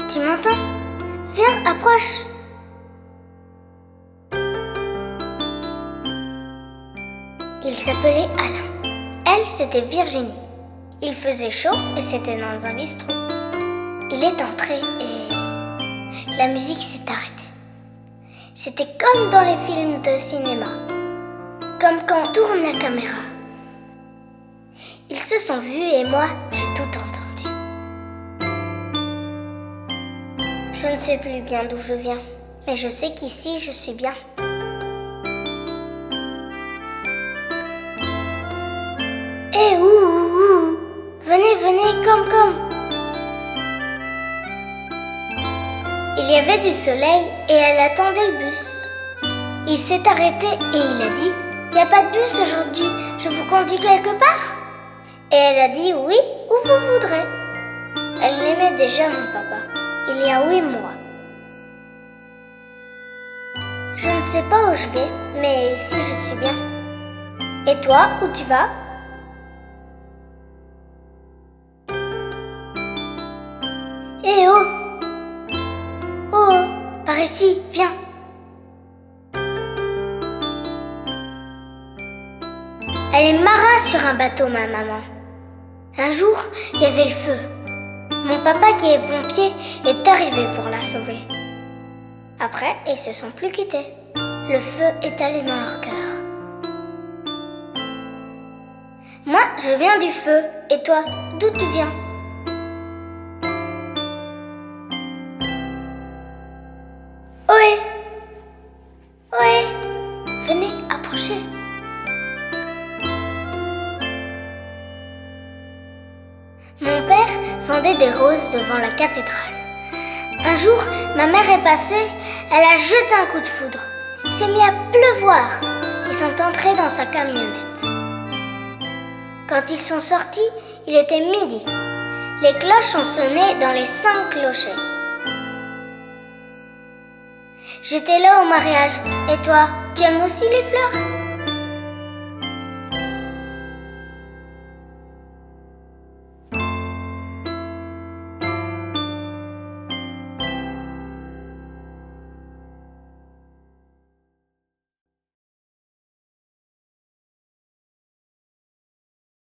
Tu m'entends? Viens, approche. Il s'appelait Alain. Elle, c'était Virginie. Il faisait chaud et c'était dans un bistrot. Il est entré et la musique s'est arrêtée. C'était comme dans les films de cinéma, comme quand on tourne la caméra. Ils se sont vus et moi, j'ai tout entendu. Je ne sais plus bien d'où je viens, mais je sais qu'ici, je suis bien. Eh, ouh, venez, venez, comme. Il y avait du soleil et elle attendait le bus. Il s'est arrêté et il a dit « Il n'y a pas de bus aujourd'hui, je vous conduis quelque part ?» Et elle a dit « Oui, où vous voudrez ?» Elle l'aimait déjà, mon papa, il y a 8 mois. Je ne sais pas où je vais, mais ici je suis bien. Et toi, où tu vas ? Eh oh ! Oh, par ici, viens. Elle est marin sur un bateau, ma maman. Un jour, il y avait le feu. Mon papa, qui est pompier, est arrivé pour la sauver. Après, ils se sont plus quittés. Le feu est allé dans leur cœur. Moi, je viens du feu. Et toi, d'où tu viens ? Ohé ! Ohé ! Venez, approchez. Mon père vendait des roses devant la cathédrale. Un jour, ma mère est passée, elle a jeté un coup de foudre. Il s'est mis à pleuvoir. Ils sont entrés dans sa camionnette. Quand ils sont sortis, il était midi. Les cloches ont sonné dans les 5 clochers. J'étais là au mariage. Et toi, tu aimes aussi les fleurs ?